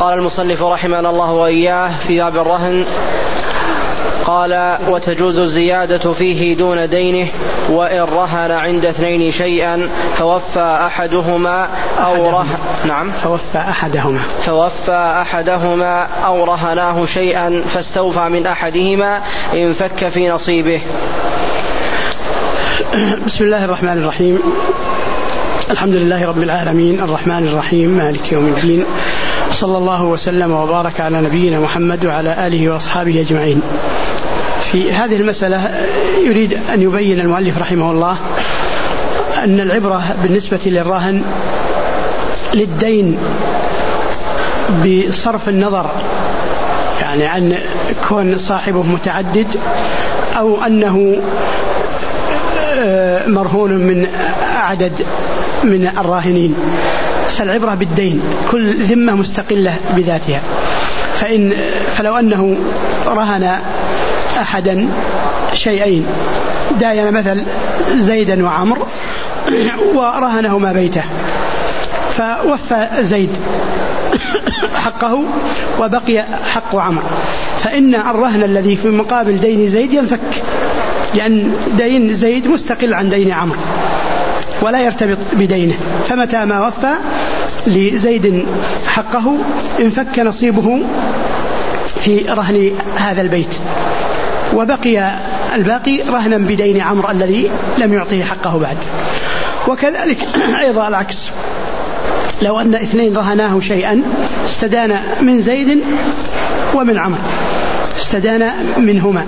قال المصنف رحمنا الله وإياه في باب الرهن. قال: وتجوز الزيادة فيه دون دينه وإن رهن عند اثنين شيئا فوفى أحدهما أو رهناه شيئا فاستوفى من أحدهما إن فك في نصيبه. بسم الله الرحمن الرحيم. الحمد لله رب العالمين الرحمن الرحيم مالك يوم الدين، صلى الله وسلم وبارك على نبينا محمد وعلى آله وأصحابه أجمعين. في هذه المسألة يريد أن يبين المؤلف رحمه الله أن العبرة بالنسبة للرهن للدين بصرف النظر، يعني عن كون صاحبه متعدد أو أنه مرهون من عدد من الراهنين، فالعبرة بالدين، كل ذمة مستقلة بذاتها. فلو أنه رهن أحدا شيئين، داين مثل زيدا وعمر ورهنهما بيته، فوفى زيد حقه وبقي حق عمر، فإن الرهن الذي في مقابل دين زيد ينفك، لأن دين زيد مستقل عن دين عمر ولا يرتبط بدينه، فمتى ما وفى لزيد حقه انفك نصيبه في رهن هذا البيت، وبقي الباقي رهنا بدين عمر الذي لم يعطيه حقه بعد. وكذلك أيضا العكس، لو أن اثنين رهناه شيئا استدان من زيد ومن عمر، استدان منهما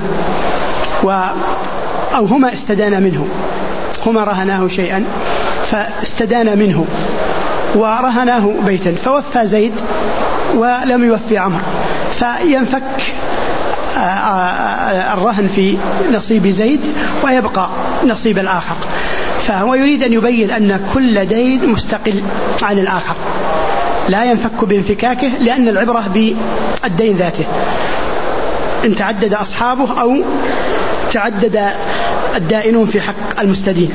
أو هما استدان منه، هما رهناه شيئا فاستدان منه ورهناه بيتا، فوفى زيد ولم يوفي عمر، فينفك الرهن في نصيب زيد ويبقى نصيب الآخر. فهو يريد أن يبين أن كل دين مستقل عن الآخر لا ينفك بانفكاكه، لأن العبرة بالدين ذاته، إن تعدد أصحابه أو تعدد الدائنون في حق المستدين.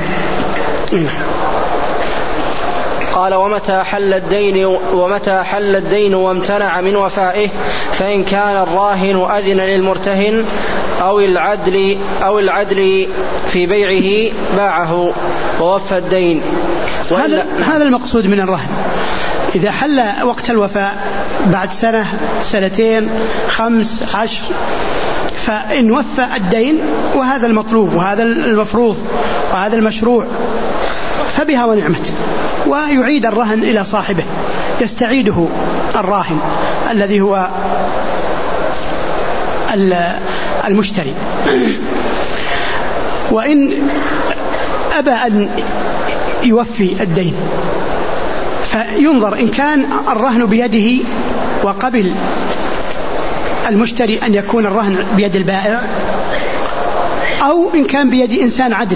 قال: ومتى حل الدين وامتنع من وفائه، فإن كان الراهن أذن للمرتهن أو العدل في بيعه باعه ووفى الدين. هذا المقصود من الرهن. إذا حل وقت الوفاء بعد سنة، سنتين، 5، 10، فإن وفى الدين، وهذا المطلوب وهذا المفروض وهذا المشروع، فبها ونعمت، ويعيد الرهن إلى صاحبه، يستعيده الراهن الذي هو المشتري. وإن أبى أن يوفي الدين فينظر إن كان الرهن بيده وقبل المشتري أن يكون الرهن بيد البائع، أو إن كان بيد إنسان عدل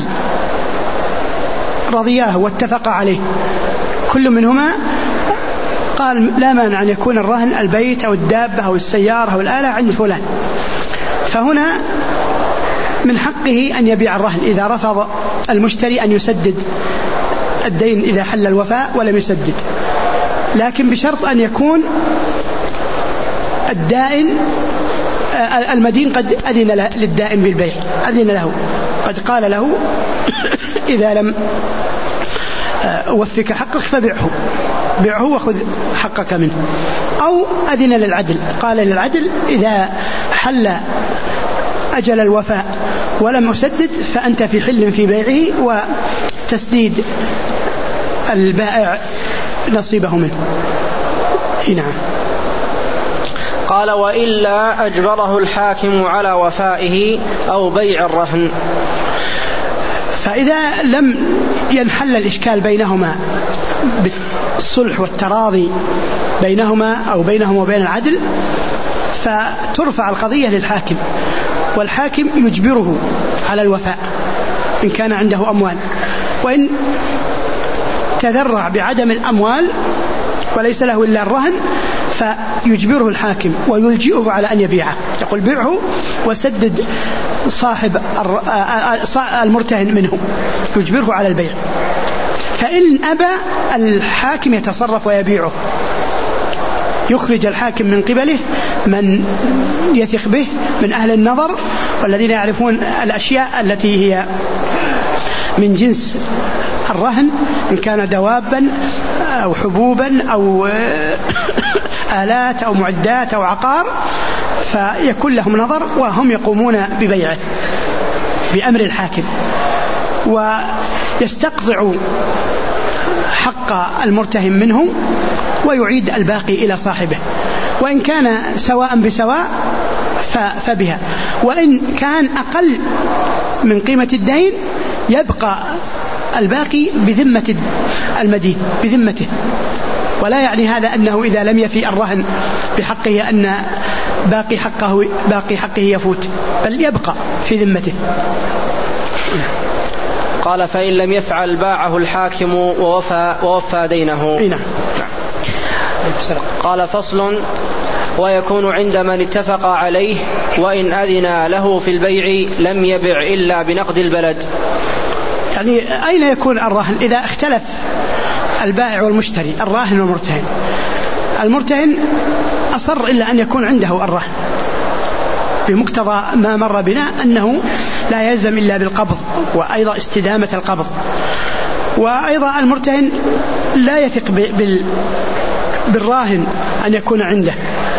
رضياه واتفق عليه، كل منهما قال لا مانع أن يكون الرهن البيت أو الدابة أو السيارة أو الآلة عند فلان، فهنا من حقه أن يبيع الرهن إذا رفض المشتري أن يسدد الدين إذا حل الوفاء ولم يسدد، لكن بشرط أن يكون الدائن المدين قد أذن للدائن بالبيع، أذن له، قد قال له إذا لم أوفك حقك فبيعه وخذ حقك منه، أو أذن للعدل، قال للعدل إذا حل أجل الوفاء ولم أسدد فأنت في حل في بيعه وتسديد البائع نصيبه منه. نعم. قال: وإلا أجبره الحاكم على وفائه أو بيع الرهن. فإذا لم ينحل الإشكال بينهما بالصلح والتراضي بينهما أو بينهما وبين العدل، فترفع القضية للحاكم، والحاكم يجبره على الوفاء إن كان عنده أموال، وإن تذرع بعدم الأموال وليس له إلا الرهن فيجبره الحاكم ويلجئه على أن يبيعه، يقول بيعه وسدد صاحب المرتهن منه، يجبره على البيع. فإن أبى الحاكم يتصرف ويبيعه، يخرج الحاكم من قبله من يثق به من أهل النظر والذين يعرفون الأشياء التي هي من جنس الرهن، إن كان دوابا أو حبوبا أو آلات أو معدات أو عقار، فيكون لهم نظر وهم يقومون ببيعه بأمر الحاكم، ويستقطع حق المرتهن منه ويعيد الباقي إلى صاحبه، وإن كان سواء بسواء فبها، وإن كان أقل من قيمة الدين يبقى الباقي بذمة المدين بذمته. ولا يعني هذا أنه إذا لم يفي الرهن بحقه أن باقي حقه يفوت، بل يبقى في ذمته. قال فإن لم يفعل باعه الحاكم ووفى دينه. نعم. قال فصل: ويكون عند من اتفق عليه وإن أذن له في البيع لم يبع إلا بنقد البلد. يعني أين يكون الرهن إذا اختلف البائع والمشتري، الراهن والمرتهن؟ المرتهن أصر إلا أن يكون عنده الرهن بمقتضى ما مر بنا أنه لا يلزم إلا بالقبض وأيضا استدامة القبض، وأيضا المرتهن لا يثق بالراهن أن يكون عنده،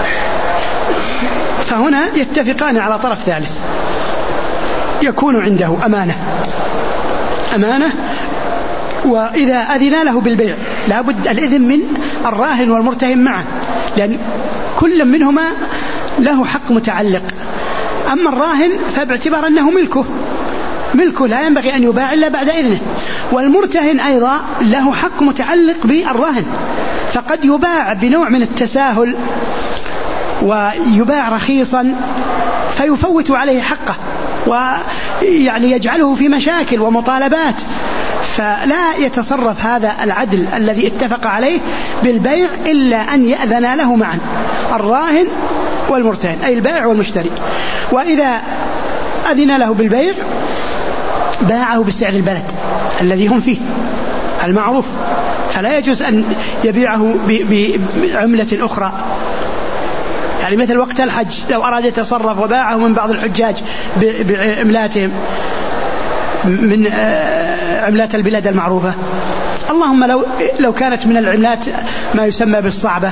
فهنا يتفقان على طرف ثالث يكون عنده أمانة، وإذا أذن له بالبيع لابد الإذن من الراهن والمرتهن معا، لأن كل منهما له حق متعلق. أما الراهن فباعتبار أنه ملكه لا ينبغي أن يباع إلا بعد إذنه، والمرتهن أيضا له حق متعلق بالراهن، فقد يباع بنوع من التساهل ويباع رخيصا فيفوت عليه حقه ويعني يجعله في مشاكل ومطالبات، فلا يتصرف هذا العدل الذي اتفق عليه بالبيع إلا أن يأذن له معا الراهن والمرتهن، أي البائع والمشتري. وإذا أذن له بالبيع باعه بسعر البلد الذي هم فيه المعروف، فلا يجوز أن يبيعه بعملة أخرى. يعني مثل وقت الحج لو أراد يتصرف وباعه من بعض الحجاج بعملاتهم من عملات البلاد المعروفة، اللهم لو كانت من العملات ما يسمى بالصعبة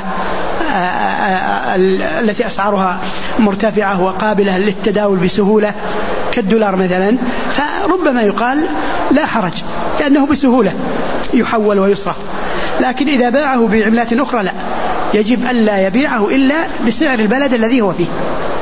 التي أسعارها مرتفعة وقابلة للتداول بسهولة كالدولار مثلا، فربما يقال لا حرج لأنه بسهولة يحول ويصرف. لكن إذا باعه بعملات أخرى لا، يجب أن لا يبيعه إلا بسعر البلد الذي هو فيه.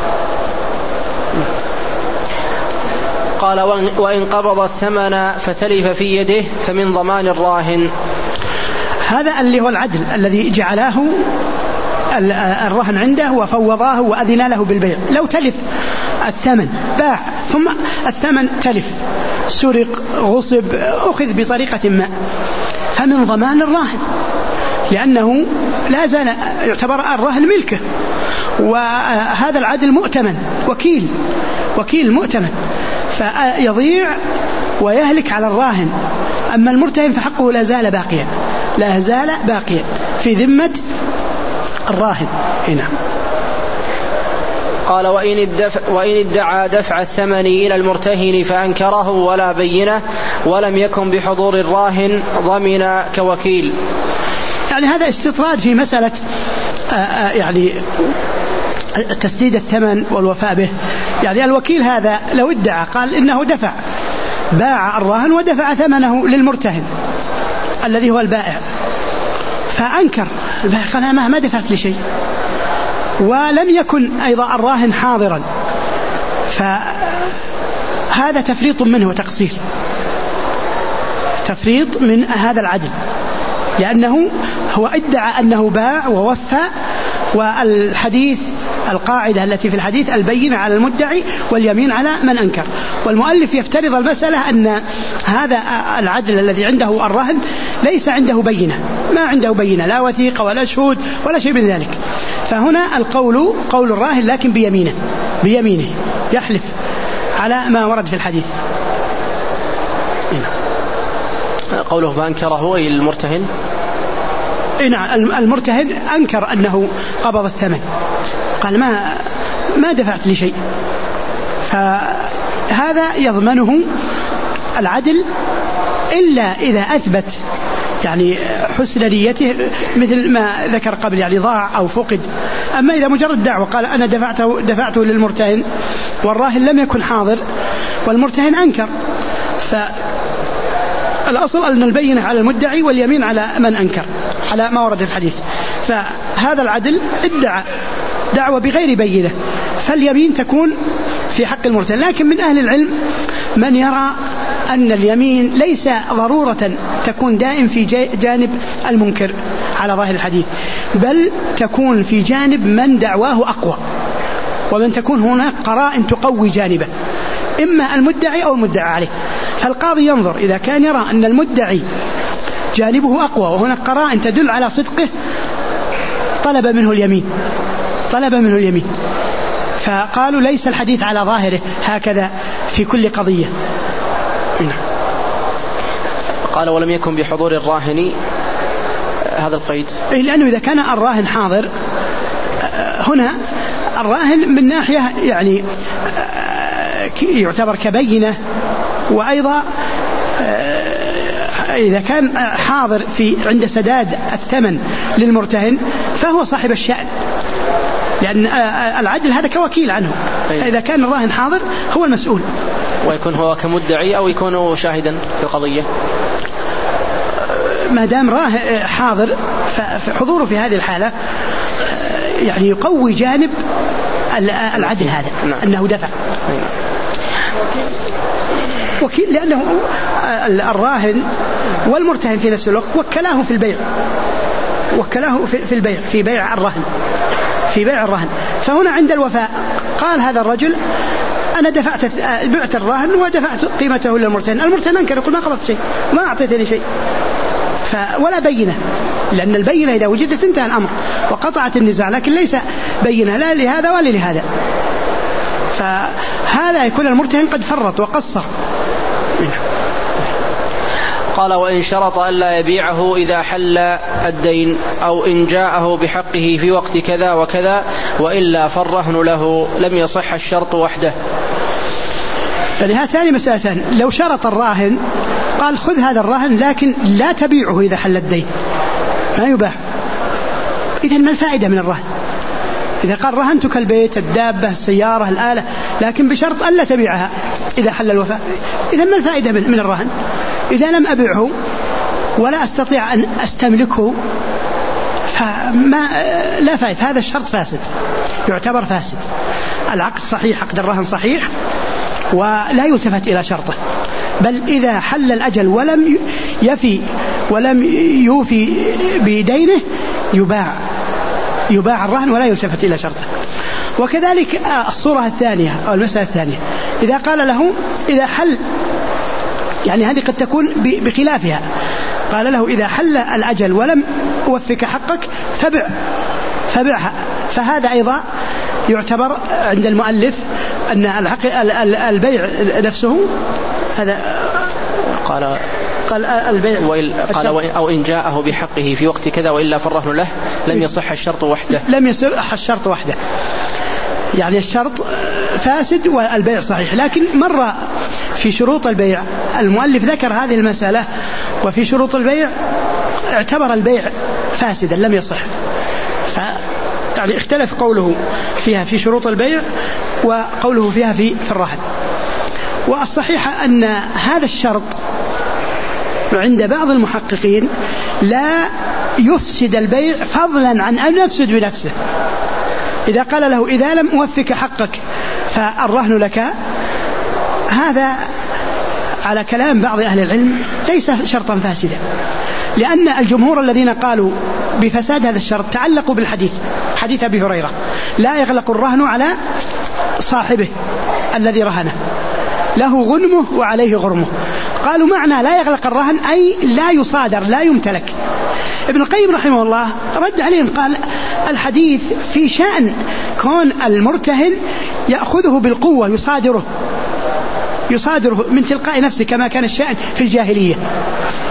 قال وإن قبض الثمن فتلف في يده فمن ضمان الراهن. هذا اللي هو العدل الذي جعله الرهن عنده وفوضاه وأذن له بالبيع. لو تلف الثمن باع ثم الثمن تلف، سرق، غصب، أخذ بطريقة ما، فمن ضمان الراهن، لأنه لا زال يعتبر الرهن ملكه، وهذا العدل مؤتمن، وكيل مؤتمن، فيضيع ويهلك على الراهن. أما المرتهن فحقه لا زال باقيا في ذمة الراهن. هنا قال وإن ادعى دفع الثمن إلى المرتهن فأنكره ولا بينه ولم يكن بحضور الراهن ضمن كوكيل. يعني هذا استطراد في مسألة يعني تسديد الثمن والوفاء به. يعني الوكيل هذا لو ادعى قال إنه باع الراهن ودفع ثمنه للمرتهن الذي هو البائع، فأنكر البائع قال أنا ما دفعت لشيء، ولم يكن أيضا الراهن حاضرا، فهذا تفريط منه وتقصير، تفريط من هذا العدل، لأنه هو ادعى أنه باع ووفى، والحديث القاعدة التي في الحديث البينة على المدعي واليمين على من أنكر. والمؤلف يفترض المسألة أن هذا العدل الذي عنده الرهن ليس عنده بينة، ما عنده بينة، لا وثيقة ولا شهود ولا شيء من ذلك، فهنا القول قول الراهن لكن بيمينه يحلف على ما ورد في الحديث. قوله فأنكره أي المرتهن المرتهن أنكر أنه قبض الثمن، قال ما دفعت لي شيء، فهذا يضمنه العدل إلا إذا أثبت يعني حسن نيته مثل ما ذكر قبل، يعني ضاع أو فقد. أما إذا مجرد دعوة قال أنا دفعته للمرتهن والراهن لم يكن حاضر والمرتهن أنكر، فالأصل أن البينة على المدعي واليمين على من أنكر على ما ورد في الحديث. فهذا العدل ادعى دعوة بغير بينة فاليمين تكون في حق المرتهن. لكن من أهل العلم من يرى أن اليمين ليس ضرورة تكون دائم في جانب المنكر على ظاهر الحديث، بل تكون في جانب من دعواه أقوى، ومن تكون هناك قرائن تقوي جانبه إما المدعي أو المدعى عليه. فالقاضي ينظر إذا كان يرى أن المدعي جانبه أقوى وهناك قرائن تدل على صدقه طلب منه اليمين. فقالوا ليس الحديث على ظاهره هكذا في كل قضية. قال ولم يكن بحضور الراهن هذا القيد، لأنه إذا كان الراهن حاضر هنا الراهن من ناحية يعني يعتبر كبينة، وأيضا إذا كان حاضر عند سداد الثمن للمرتهن فهو صاحب الشأن، لأن العدل هذا كوكيل عنه. فإذا كان الراهن حاضر هو المسؤول، ويكون هو كمدعي أو يكون شاهدا في القضية. ما دام راهن حاضر فحضوره في هذه الحالة يعني يقوي جانب العدل هذا. نعم. أنه دفع وكيل، لأنه الراهن والمرتهن في نفس الوقت وكلاه في البيع، في بيع الرهن. فهنا عند الوفاء قال هذا الرجل أنا بعت الرهن ودفعت قيمته للمرتهن، المرتهن أنكر يقول ما قبضت شيء ما أعطيتني شيء، ولا بينة، لأن البينة إذا وجدت انتهى الأمر وقطعت النزاع، لكن ليس بينة لا لهذا ولا لهذا، فهذا يكون المرتهن قد فرط وقصر. قال وإن شرط ألا يبيعه إذا حل الدين أو إن جاءه بحقه في وقت كذا وكذا وإلا فالرهن له لم يصح الشرط وحده. فلهاتان مسألتان، لو شرط الراهن قال خذ هذا الرهن لكن لا تبيعه إذا حل الدين ما يباع، إذن ما الفائدة من الرهن؟ إذا قال رهنتك البيت الدابة السيارة الآلة لكن بشرط ألا تبيعها إذا حل الوفاء، إذن ما الفائدة من الرهن؟ إذا لم أبيعه ولا أستطيع أن أستملكه لا فائدة، هذا الشرط فاسد، يعتبر فاسد. العقد صحيح، عقد الرهن صحيح ولا يلتفت إلى شرطه، بل إذا حل الأجل ولم يوفي بدينه يباع الرهن ولا يلتفت إلى شرطه. وكذلك الصورة الثانية أو المسألة الثانية، إذا قال له إذا حل، يعني هذه قد تكون بخلافها، قال له إذا حل الأجل ولم أوفك حقك فبعها، فهذا أيضا يعتبر عند المؤلف أن البيع نفسه هذا قال البيع قال أو إن جاءه بحقه في وقت كذا وإلا فالرهن له لم يصح الشرط وحده، يعني الشرط فاسد والبيع صحيح. لكن مرة في شروط البيع المؤلف ذكر هذه المسألة، وفي شروط البيع اعتبر البيع فاسدا لم يصح، يعني اختلف قوله فيها في شروط البيع وقوله فيها في الرهن. والصحيح أن هذا الشرط عند بعض المحققين لا يفسد البيع فضلا عن أن يفسد بنفسه. إذا قال له إذا لم أوفك حقك فالرهن لك، هذا على كلام بعض أهل العلم ليس شرطا فاسدا، لأن الجمهور الذين قالوا بفساد هذا الشرط تعلقوا حديث أبي هريرة لا يغلق الرهن على صاحبه الذي رهنه، له غنمه وعليه غرمه. قالوا معنى لا يغلق الرهن أي لا يصادر لا يمتلك. ابن القيم رحمه الله رد عليهم قال الحديث في شأن كون المرتهن يأخذه بالقوة يصادره من تلقاء نفسه كما كان الشأن في الجاهلية،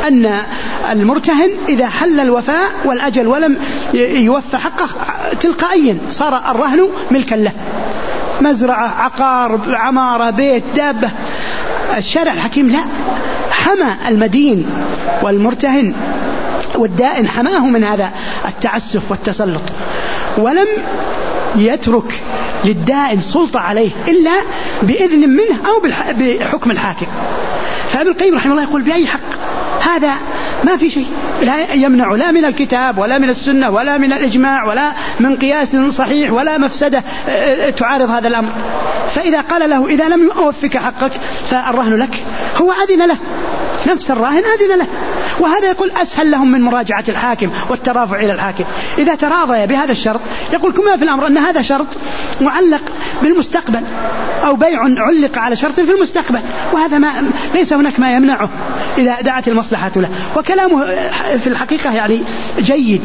أن المرتهن إذا حل الوفاء والأجل ولم يوفى حقه تلقائيا صار الرهن ملكا له، مزرعة، عقار، عمارة، بيت، دابة. الشارع الحكيم لا، حمى المدين والمرتهن والدائن، حماه من هذا التعسف والتسلط، ولم يترك للدائن سلطة عليه إلا بإذن منه أو بحكم الحاكم. فابن القيم رحمه الله يقول بأي حق؟ هذا ما في شيء لا يمنع لا من الكتاب ولا من السنة ولا من الإجماع ولا من قياس صحيح ولا مفسدة تعارض هذا الأمر. فإذا قال له إذا لم أوفك حقك فالرهن لك، هو أذن له، نفس الراهن أذن له. وهذا يقول أسهل لهم من مراجعة الحاكم والترافع إلى الحاكم. إذا تراضي بهذا الشرط يقول كما في الأمر أن هذا شرط معلق بالمستقبل أو بيع علق على شرط في المستقبل، وهذا ليس هناك ما يمنعه إذا دعت المصلحة له. وكلامه في الحقيقة يعني جيد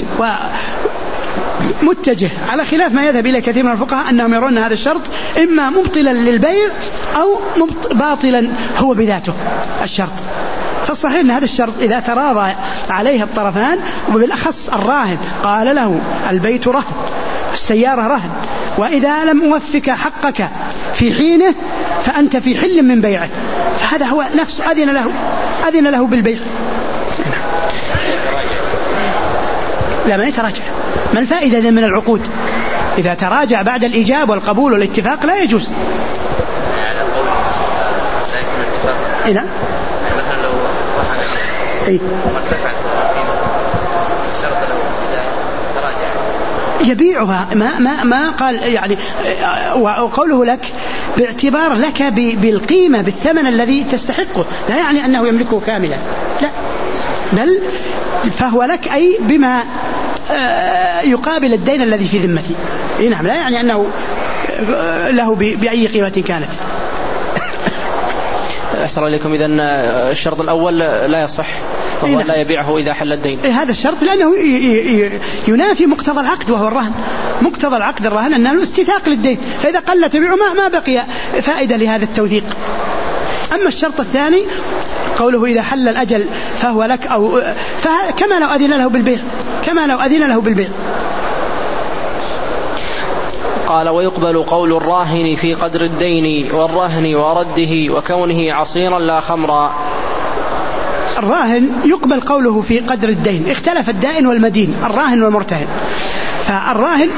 ومتجه على خلاف ما يذهب إليه كثير من الفقهاء أنهم يرون هذا الشرط إما مبطلا للبيع أو باطلا هو بذاته الشرط. فالصحيح أن هذا الشرط إذا تراضى عليه الطرفان، وبالأخص الراهن قال له البيت رهن، السيارة رهن، وإذا لم أوفك حقك في حينه فأنت في حل من بيعه، فهذا هو نفس أذن له بالبيع. لا، ما يتراجع. ما الفائدة من العقود إذا تراجع بعد الإيجاب والقبول والاتفاق؟ لا يجوز. إذا يبيعها ما قال يعني، وقوله لك باعتبار لك بالقيمة بالثمن الذي تستحقه، لا يعني أنه يملكه كاملا، لا، بل فهو لك أي بما يقابل الدين الذي في ذمتي. نعم، لا يعني أنه له بأي قيمة كانت. أحسن إليكم. إذن الشرط الأول لا يصح، وهو لا يبيعه إذا حل الدين. هذا الشرط لأنه ينافي مقتضى العقد وهو الرهن. مقتضى العقد الرهن أنه استيثاق للدين، فإذا قل تبيعه ما بقي فائدة لهذا التوثيق. أما الشرط الثاني قوله إذا حل الأجل فهو لك، أو كما لو أذن له بالبيع. قال ويقبل قول الراهن في قدر الدين والرهن ورده وكونه عصيرا لا خمرا. الراهن يقبل قوله في قدر الدين. اختلف الدائن والمدين، الراهن والمرتهن. فالراهن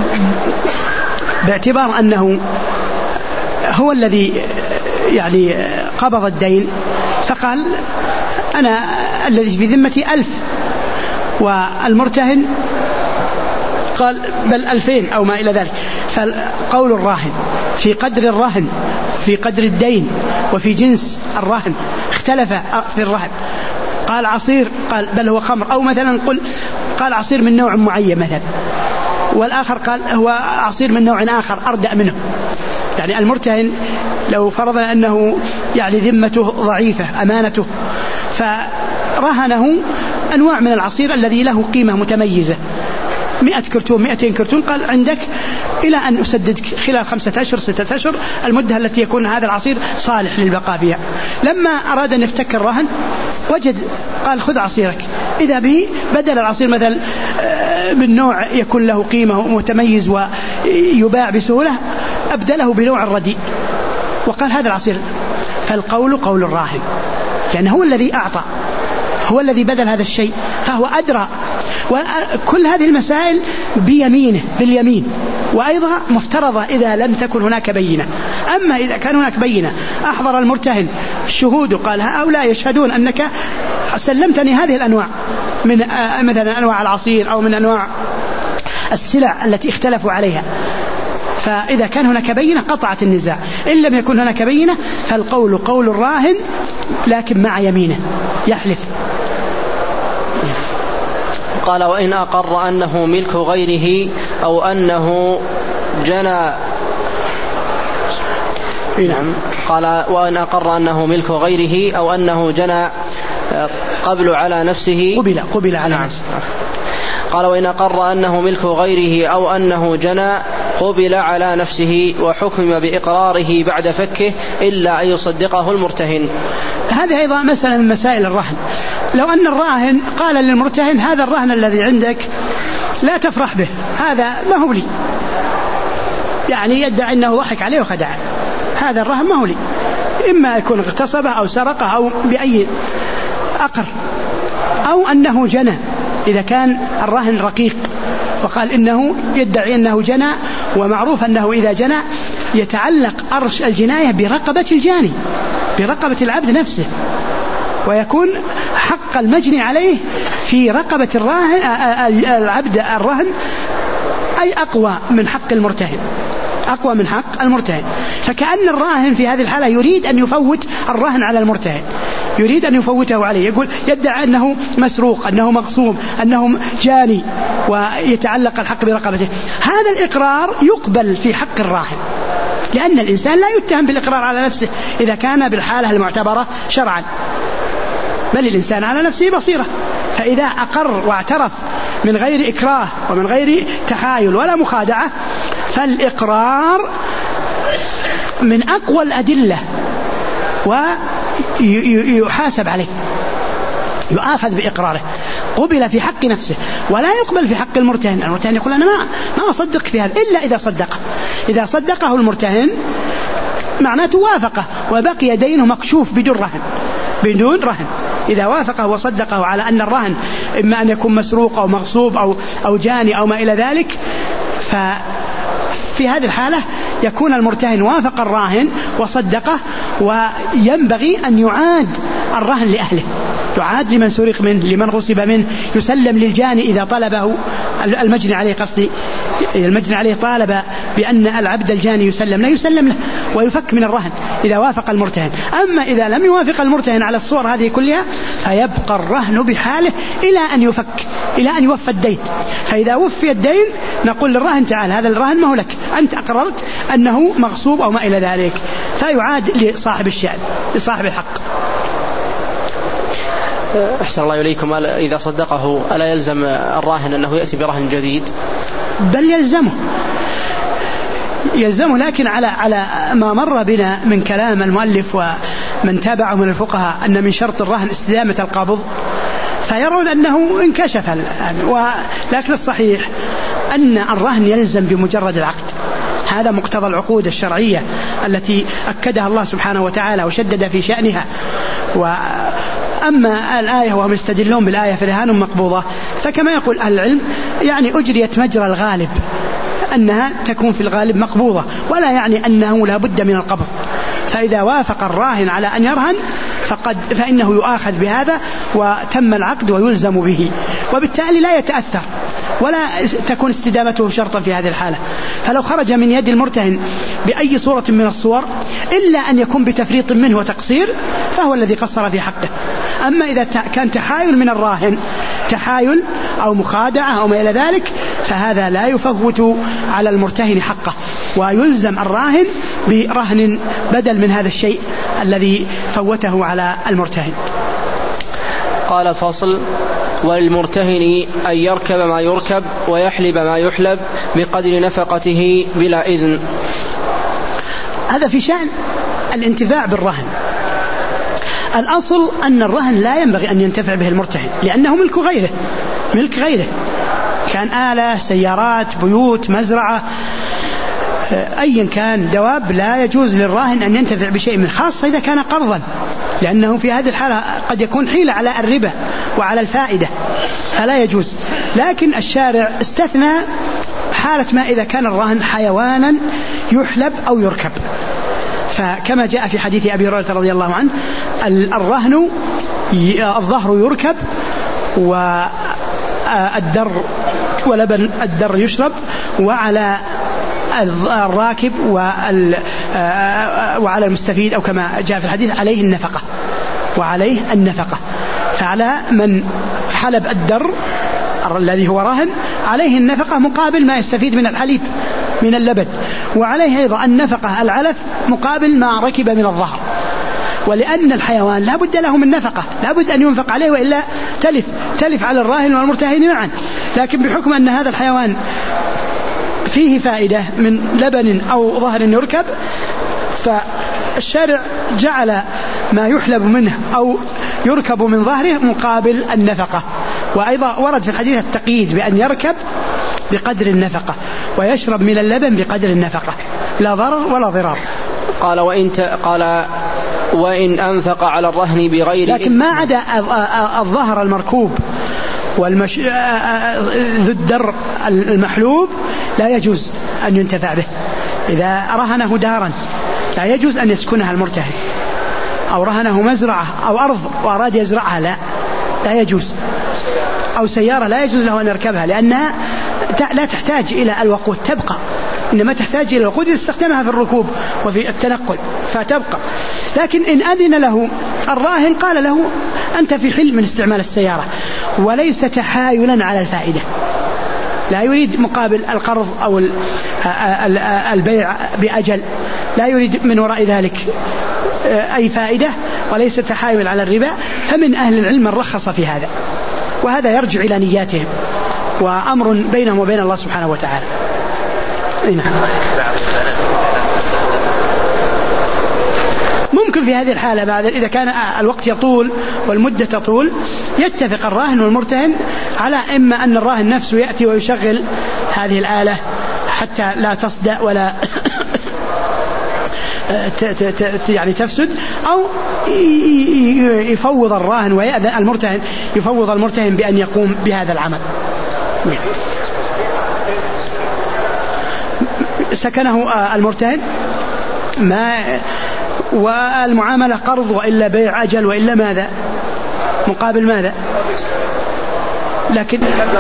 باعتبار أنه هو الذي يعني قبض الدين، فقال أنا الذي في ذمتي 1000، والمرتهن قال بل 2000 أو ما إلى ذلك. فقول الراهن في قدر الرهن، في قدر الدين، وفي جنس الرهن اختلف في الرهن. قال عصير، قال بل هو خمر، أو مثلا قال عصير من نوع معين مثلا، والآخر قال هو عصير من نوع آخر أردأ منه. يعني المرتهن لو فرضنا أنه يعني ذمته ضعيفة، أمانته، فرهنه أنواع من العصير الذي له قيمة متميزة، 100 كرتون 200 كرتون، قال عندك إلى أن أسددك خلال 5 أشهر 6 أشهر، المدة التي يكون هذا العصير صالح للبقاء فيها. لما أراد أن يفتك الرهن وجد، قال خذ عصيرك، إذا به بدل العصير مثلا من نوع يكون له قيمة متميز ويباع بسهولة، أبدله بنوع الرديء وقال هذا العصير. فالقول قول الراهن، لأنه هو الذي أعطى، هو الذي بدل هذا الشيء، فهو أدرى. وكل هذه المسائل بيمينه، باليمين، وأيضا مفترضة إذا لم تكن هناك بينة. أما إذا كان هناك بينة، أحضر المرتهن الشهود وقال هؤلاء يشهدون أنك سلمتني هذه الأنواع من مثلا أنواع العصير أو من أنواع السلع التي اختلفوا عليها، فإذا كان هناك بينة قطعت النزاع. إن لم يكن هناك بينة فالقول قول الراهن لكن مع يمينه، يحلف. قال وإن أقر أنه ملك غيره أو أنه جنى. نعم. قال وإن أقر أنه ملك غيره أو أنه جنى قبل على نفسه، قبل على نفسه. قال وإن أقر أنه ملك غيره أو أنه جنى قبل على نفسه وحكم بإقراره بعد فكه إلا أن يصدقه المرتهن. هذه أيضا مسألة من مسائل الرهن. لو أن الراهن قال للمرتهن هذا الرهن الذي عندك لا تفرح به، هذا ما هو لي، يعني يدعي أنه ضحك عليه وخدعه، هذا الرهن ما هو لي، إما يكون اغتصبه أو سرقه أو بأي أقر، أو أنه جنى إذا كان الرهن رقيق وقال إنه يدعي أنه جنى، ومعروف أنه إذا جنى يتعلق أرش الجناية برقبة الجاني، برقبة العبد نفسه، ويكون حق المجني عليه في رقبة العبد الرهن أي أقوى من حق المرتهن، أقوى من حق المرتهن. فكأن الراهن في هذه الحالة يريد أن يفوت الرهن على المرتهن، يريد أن يفوته عليه، يقول يدعي أنه مسروق، أنه مغصوب، أنه جاني، ويتعلق الحق برقبته. هذا الإقرار يقبل في حق الراهن، لأن الإنسان لا يتهم بالإقرار على نفسه إذا كان بالحالة المعتبرة شرعا، بل الإنسان على نفسه بصيرة، فإذا أقر واعترف من غير إكراه ومن غير تحايل ولا مخادعة فالإقرار من أقوى الأدلة ويحاسب عليه، يؤاخذ بإقراره، قبل في حق نفسه ولا يقبل في حق المرتهن. المرتهن يقول أنا ما أصدق في هذا إلا إذا صدقه، إذا صدقه المرتهن معناته وافقه وبقي دينه مكشوف بدون رهن. إذا وافقه وصدقه على أن الرهن إما أن يكون مسروق أو مغصوب أو جاني أو ما إلى ذلك، ففي هذه الحالة يكون المرتهن وافق الراهن وصدقه، وينبغي أن يعاد الرهن لأهله، يعاد لمن سرق منه، لمن غصب منه، يسلم للجاني إذا طلبه المجني عليه، قصدي المجني عليه طالب بأن العبد الجاني يسلم له ويفك من الرهن إذا وافق المرتهن. أما إذا لم يوافق المرتهن على الصور هذه كلها فيبقى الرهن بحاله إلى أن يفك، إلى أن يوفى الدين. فإذا وفي الدين نقول للراهن تعال هذا الرهن ما هو لك، أنت أقررت أنه مغصوب أو ما إلى ذلك، فيعاد لصاحب الشأن، لصاحب الحق. أحسن الله إليكم. إذا صدقه ألا يلزم الراهن أنه يأتي برهن جديد؟ بل يلزمه، لكن على ما مر بنا من كلام المؤلف ومن تابعه من الفقهاء أن من شرط الرهن استدامة القبض، فيرون أنه انكشف، لكن الصحيح أن الرهن يلزم بمجرد العقد، هذا مقتضى العقود الشرعية التي أكدها الله سبحانه وتعالى وشدد في شأنها. أما الآية وهم يستدلون بالآية فرهان مقبوضة، فكما يقول أهل العلم يعني أجريت مجرى الغالب، أنها تكون في الغالب مقبوضة، ولا يعني أنه لا بد من القبض. فإذا وافق الراهن على أن يرهن فإنه يؤاخذ بهذا وتم العقد ويلزم به، وبالتالي لا يتأثر ولا تكون استدامته شرطا في هذه الحالة. فلو خرج من يد المرتهن بأي صورة من الصور إلا أن يكون بتفريط منه وتقصير فهو الذي قصر في حقه. أما إذا كان تحايل من الراهن، تحايل أو مخادعة أو ما إلى ذلك، فهذا لا يفوت على المرتهن حقه، ويلزم الراهن برهن بدل من هذا الشيء الذي فوته على المرتهن. قال فصل: وللمرتهن أن يركب ما يركب ويحلب ما يحلب بقدر نفقته بلا إذن. هذا في شأن الانتفاع بالرهن. الأصل أن الرهن لا ينبغي أن ينتفع به المرتهن، لأنه ملك غيره، كان آلة، سيارات، بيوت، مزرعة، أيا كان، دواب، لا يجوز للراهن أن ينتفع بشيء من، خاصة إذا كان قرضا، لأنه في هذه الحالة قد يكون حيلة على الربا وعلى الفائدة، فلا يجوز. لكن الشارع استثنى حالة ما إذا كان الراهن حيوانا يحلب أو يركب، فكما جاء في حديث أبي هريرة رضي الله عنه: الرهن الظهر يركب والدر ولبن الدر يشرب، وعلى الراكب وعلى المستفيد أو كما جاء في الحديث وعليه النفقة. فعلى من حلب الدر الذي هو رهن عليه النفقة مقابل ما يستفيد من الحليب من اللبن، وعليه أيضا النفقة العلف مقابل ما ركب من الظهر. ولأن الحيوان لا بد له من نفقة، لا بد أن ينفق عليه وإلا تلف على الراهن والمرتهن معا. لكن بحكم أن هذا الحيوان فيه فائدة من لبن أو ظهر يركب، فالشارع جعل ما يحلب منه أو يركب من ظهره مقابل النفقة. وأيضا ورد في الحديث التقييد بأن يركب بقدر النفقة ويشرب من اللبن بقدر النفقة، لا ضرر ولا ضرار. قال وإن أنفق على الرهن بغير، لكن ما عدا الظهر المركوب ذو الدر المحلوب لا يجوز أن ينتفع به. إذا رهنه دارا لا يجوز أن يسكنها المرتهن، أو رهنه مزرعة أو أرض وأراد يزرعها لا يجوز، أو سيارة لا يجوز له أن يركبها لأنها لا تحتاج إلى الوقود، تبقى، إنما تحتاج إلى الوقود إذا استخدمها في الركوب وفي التنقل فتبقى. لكن إن أذن له الراهن قال له أنت في حل من استعمال السيارة، وليس تحايلا على الفائدة، لا يريد مقابل القرض أو البيع بأجل، لا يريد من وراء ذلك أي فائدة، وليس تحايل على الربا، فمن أهل العلم من رخص في هذا، وهذا يرجع إلى نياتهم وأمر بينهم وبين الله سبحانه وتعالى. ممكن في هذه الحالة بعد إذا كان الوقت يطول والمدة تطول يتفق الراهن والمرتهن على إما أن الراهن نفسه يأتي ويشغل هذه الآلة حتى لا تصدأ ولا يعني تفسد، أو يفوض الراهن ويأذن المرتهن، يفوض المرتهن بأن يقوم بهذا العمل. سكنه المرتهن والمعاملة قرض وإلا بيع أجل وإلا ماذا مقابل ماذا، لكن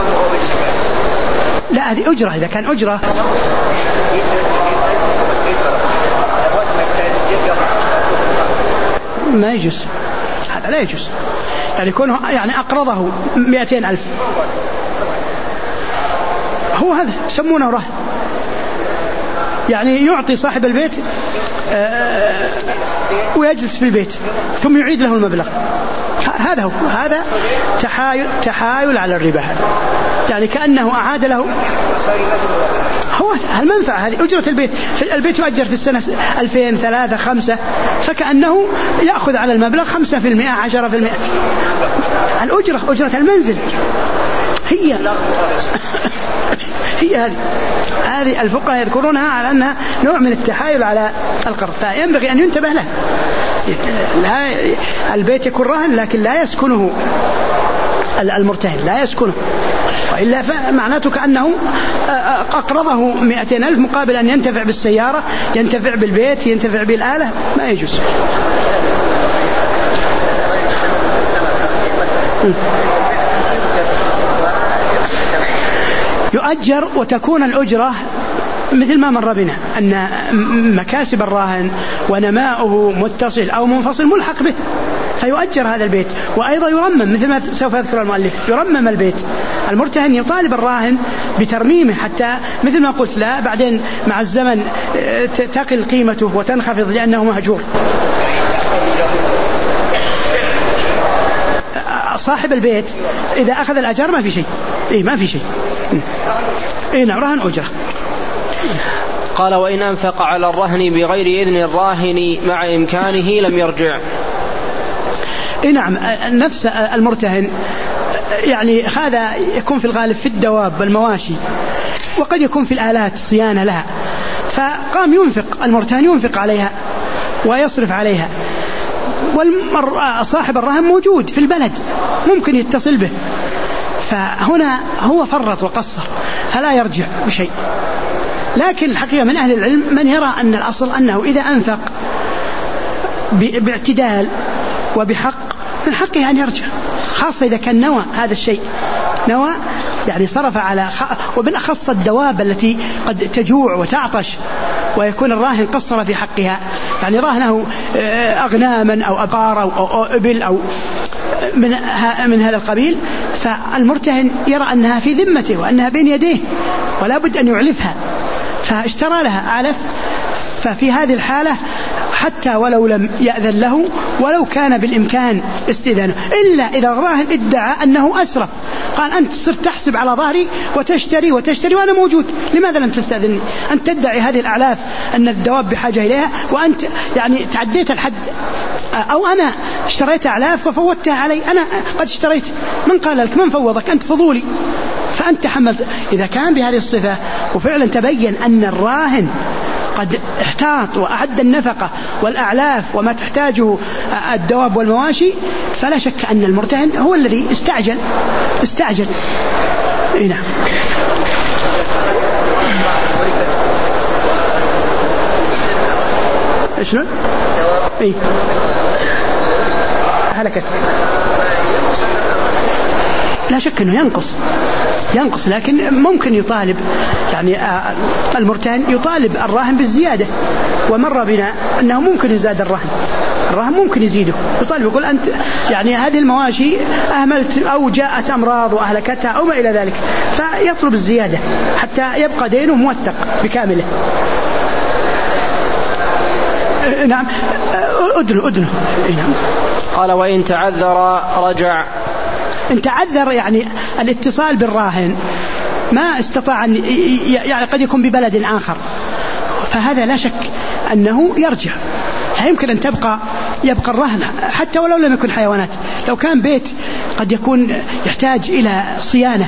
لا هذه أجرة، إذا كان أجرة ما يجوز، هذا لا يجوز. يعني يكون يعني أقرضه 200,000 هو هذا يسمونه رهن، يعني يعطي صاحب البيت ويجلس في البيت ثم يعيد له المبلغ، هذا هو، هذا تحايل على الربا، يعني كأنه أعاد له هو المنفعة، هذه أجرة البيت، البيت يؤجر في السنة 2000 3 5، فكأنه يأخذ على المبلغ 5% 10%، الأجرة أجرة المنزل هي هذه الفقهاء يذكرونها على أنها نوع من التحايل على القرض، فينبغي أن ينتبه له. لا البيت يكون رهن لكن لا يسكنه المرتهن، لا يسكنه، وإلا فمعناته كأنه أقرضه 200,000 مقابل أن ينتفع بالسيارة، ينتفع بالبيت، ينتفع بالآلة، ما يجوز. يؤجر وتكون الأجرة مثل ما مر بنا أن مكاسب الراهن ونماؤه متصل أو منفصل ملحق به، فيؤجر هذا البيت، وأيضا يرمم مثل ما سوف يذكر المؤلف، يرمم البيت، المرتهن يطالب الراهن بترميمه حتى مثل ما قلت لا بعدين مع الزمن تقل قيمته وتنخفض لأنه مهجور. صاحب البيت إذا أخذ الأجار ما في شيء، ما في شيء، نعم رهن أجرة. قال وإن أنفق على الرهن بغير إذن الراهن مع إمكانه لم يرجع. نعم نفس المرتهن يعني هذا يكون في الغالب في الدواب والمواشي، وقد يكون في الآلات صيانة لها، فقام ينفق المرتهن، ينفق عليها ويصرف عليها، وصاحب الرهن موجود في البلد ممكن يتصل به، فهنا هو فرط وقصر فلا يرجع بشيء. لكن الحقيقة من أهل العلم من يرى أن الأصل أنه إذا أنفق باعتدال وبحق من حقه أن يرجع، خاصة إذا كان نوى هذا الشيء، نوى يعني صرف على وبالأخص الدواب التي قد تجوع وتعطش ويكون الراهن قصر في حقها، يعني راهنه أغناما أو أبقار أو إبل أو من هذا القبيل، فالمرتهن يرى أنها في ذمته وأنها بين يديه ولا بد أن يعلفها، فاشترى لها علف، ففي هذه الحالة حتى ولو لم يأذن له ولو كان بالإمكان استئذانه، إلا إذا الراهن ادعى أنه أسرف، قال أنت صرت تحسب على ظهري وتشتري وأنا موجود، لماذا لم تستأذنني؟ أنت تدعي هذه الأعلاف أن الدواب بحاجة إليها، وأنت يعني تعديت الحد، أو أنا اشتريت أعلاف وفوتها علي، أنا قد اشتريت، من قال لك؟ من فوضك؟ أنت فضولي، فأنت حملت. إذا كان بهذه الصفة وفعلا تبين أن الراهن قد احتاط وأعد النفقة والأعلاف وما تحتاجه الدواب والمواشي، فلا شك أن المرتهن هو الذي استعجل. نعم. شنو؟ إيه؟ هلكت. لا شك أنه ينقص، لكن ممكن يطالب، يعني المرتهن يطالب الراهن بالزيادة، ومر بنا أنه ممكن يزاد الراهن ممكن يزيده، يطالب يقول أنت يعني هذه المواشي أهملت أو جاءت أمراض وأهلكتها أو ما إلى ذلك، فيطلب الزيادة حتى يبقى دينه موثق بكامله. نعم. أدنه. نعم. قال وإن تعذر رجع. إن تعذر يعني الاتصال بالراهن ما استطاع أن يعني قد يكون ببلد آخر، فهذا لا شك أنه يرجع. لا يمكن أن يبقى الرهن حتى ولو لم يكن حيوانات. لو كان بيت قد يكون يحتاج إلى صيانة،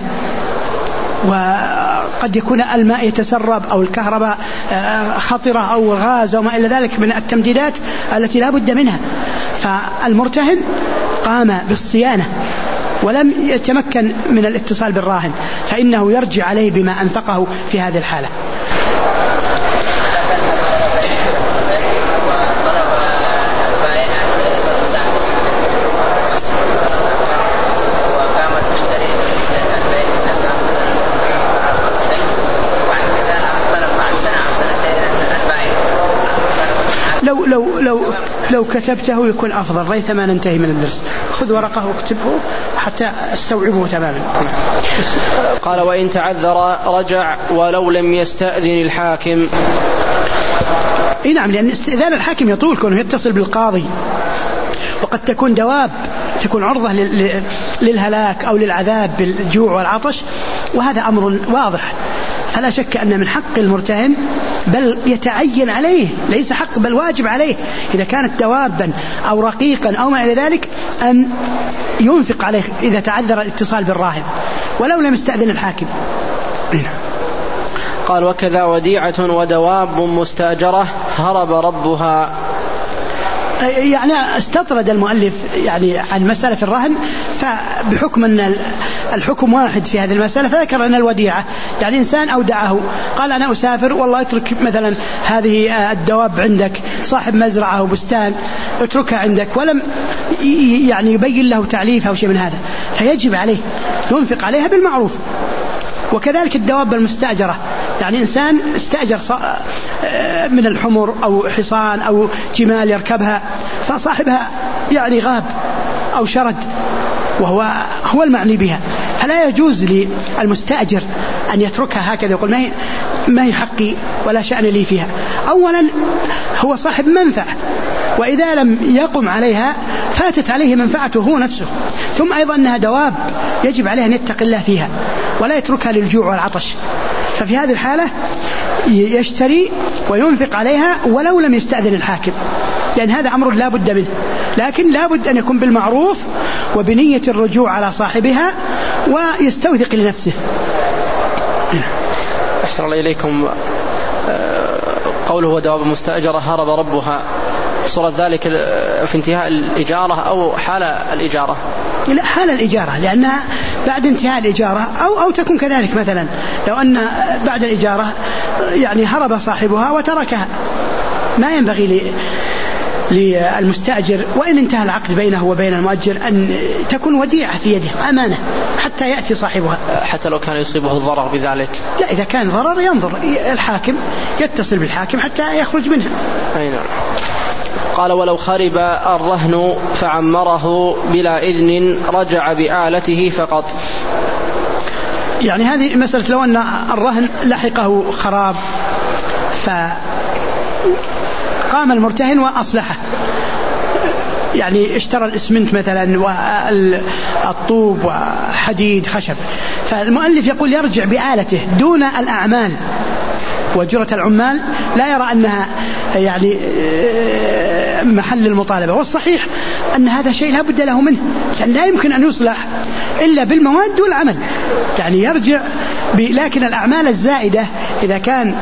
وقد يكون الماء يتسرب أو الكهرباء خطرة أو غاز أو ما إلى ذلك من التمديدات التي لا بد منها، فالمرتهن قام بالصيانة ولم يتمكن من الاتصال بالراهن، فإنه يرجع عليه بما أنفقه في هذه الحالة. لو كتبته يكون أفضل، ريثما ننتهي من الدرس. خذ ورقه واكتبه حتى استوعبه تماما. قال وإن تعذر رجع ولو لم يستأذن الحاكم. نعم، لأن استئذان الحاكم يطول، كونه يتصل بالقاضي، وقد تكون دواب تكون عرضة للهلاك أو للعذاب بالجوع والعطش، وهذا أمر واضح. فلا شك أن من حق المرتهن، بل يتعين عليه، ليس حق بل واجب عليه إذا كانت دوابا أو رقيقا أو ما إلى ذلك، أن ينفق عليه إذا تعذر الاتصال بالراهن ولو لم يستأذن الحاكم. قال وكذا وديعة ودواب مستأجرة هرب ربها. يعني استطرد المؤلف يعني عن مسألة الرهن، فبحكم أن الحكم واحد في هذه المسألة، فذكر أن الوديعة يعني إنسان أودعه، قال أنا أسافر والله اترك مثلا هذه الدواب عندك، صاحب مزرعة أو بستان اتركها عندك، ولم يعني يبين له تعليفها أو شيء من هذا، فيجب عليه ينفق عليها بالمعروف. وكذلك الدواب المستأجرة، يعني إنسان استأجر من الحمر أو حصان أو جمال يركبها، فصاحبها يعني غاب أو شرد وهو المعني بها، فلا يجوز للمستأجر أن يتركها هكذا يقول ما هي حقي ولا شأن لي فيها. أولا هو صاحب منفعة، وإذا لم يقم عليها فاتت عليه منفعته هو نفسه. ثم أيضا أنها دواب يجب عليه أن يتقي الله فيها ولا يتركها للجوع والعطش، ففي هذه الحالة يشتري وينفق عليها ولو لم يستأذن الحاكم، لأن هذا أمر لا بد منه، لكن لا بد أن يكون بالمعروف وبنية الرجوع على صاحبها ويستوثق لنفسه. أحسن الله إليكم. قوله ودواب مستأجرة هرب ربها، صورة ذلك في انتهاء الإجارة أو حال الإجارة؟ لا، حال الإجارة، لأنها بعد انتهاء الإجارة أو تكون كذلك مثلا لو أن بعد الإجارة يعني هرب صاحبها وتركها، ما ينبغي للمستأجر وإن انتهى العقد بينه وبين المؤجر أن تكون وديعة في يده أمانة حتى يأتي صاحبها، حتى لو كان يصيبه الضرر بذلك. لا، إذا كان ضرر ينظر الحاكم، يتصل بالحاكم حتى يخرج منها. أي نعم. قال ولو خرب الرهن فعمره بلا إذن رجع بآلته فقط. يعني هذه مسألة لو أن الرهن لحقه خراب فقام المرتهن وأصلحه، يعني اشترى الإسمنت مثلا والطوب وحديد خشب، فالمؤلف يقول يرجع بآلته دون الأعمال، وأجرة العمال لا يرى أنها يعني محل المطالبة. والصحيح أن هذا شيء لا بد له منه، يعني لا يمكن أن يصلح إلا بالمواد والعمل، يعني يرجع لكن الأعمال الزائدة إذا كان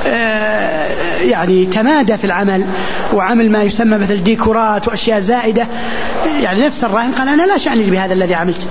يعني تمادى في العمل وعمل ما يسمى مثل ديكورات وأشياء زائدة، يعني نفس الراهن قال أنا لا شأن لي بهذا الذي عملت،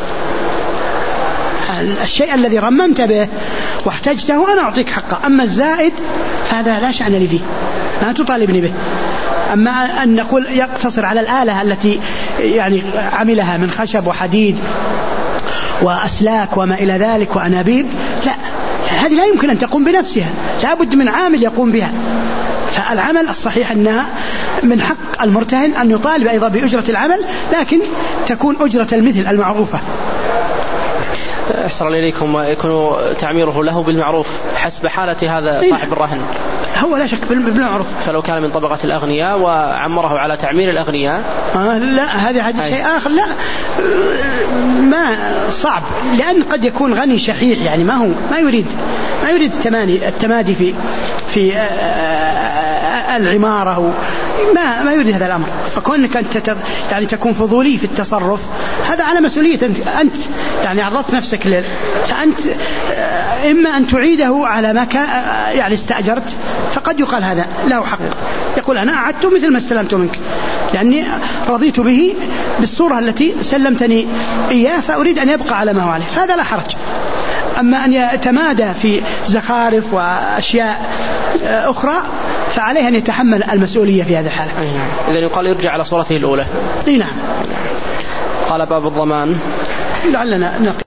الشيء الذي رممت به واحتجته أنا أعطيك حقه، أما الزائد هذا لا شأن لي فيه، لا تطالبني به. أما أن نقول يقتصر على الآلة التي يعني عملها من خشب وحديد وأسلاك وما إلى ذلك وأنابيب، لا، هذه لا يمكن أن تقوم بنفسها، لا بد من عامل يقوم بها. فالعمل الصحيح أنها من حق المرتهن أن يطالب أيضا بأجرة العمل، لكن تكون أجرة المثل المعروفة. أحسن إليكم، ويكون تعميره له بالمعروف حسب حالة هذا صاحب الرهن. هو لا شك بالمعروف. فلو كان من طبقة الأغنياء وعمره على تعمير الأغنياء لا، هذا شيء آخر، لا ما صعب، لأن قد يكون غني شحيح، يعني ما يريد التمادي في العمارة، ما يريد هذا الأمر. فكونك أنت يعني تكون فضولي في التصرف، هذا على مسؤولية أنت يعني عرضت نفسك فأنت إما أن تعيده على ما يعني استأجرت، فقد يقال هذا له حق، يقول أنا أعدته مثل ما استلمته منك لأني رضيت به بالصورة التي سلمتني إياه، فأريد أن يبقى على ما هو عليه، هذا لا حرج. أما أن يتمادى في زخارف وأشياء أخرى فعليه أن يتحمل المسؤولية في هذه الحالة. إذن يقال يرجع على صورته الأولى. نعم. قال باب الضمان. لعلنا